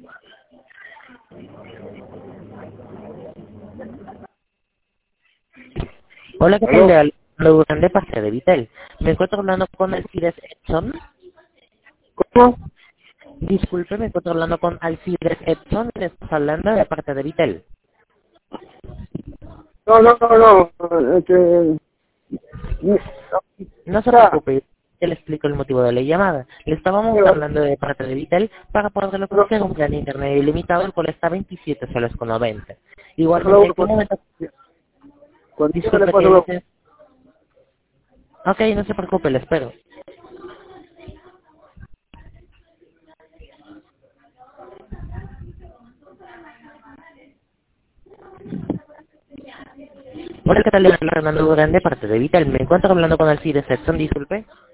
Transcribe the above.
Hola, ¿qué tal? ¿Aló? Le hablo de parte de Vitel. Me encuentro hablando con Alcides Edson. ¿Cómo? Disculpe, me encuentro hablando con Alcides Edson. Le estás hablando de parte de Vitel. No, no, no, no. No se Ya, preocupe, yo le explico el motivo de la llamada. Le estábamos pero, hablando de parte de Vitel para poder pero, ofrecer un plan de internet ilimitado, el cual está a 27 soles con 90. pero, Igualmente, ¿en qué momento? cuando yo le Disculpe que paso lo... dice... Ok, no se preocupe, le espero. Hola, ¿qué tal? Le habla Fernando Durán de parte de Vitel. Me encuentro hablando con Alcides Edson, disculpe.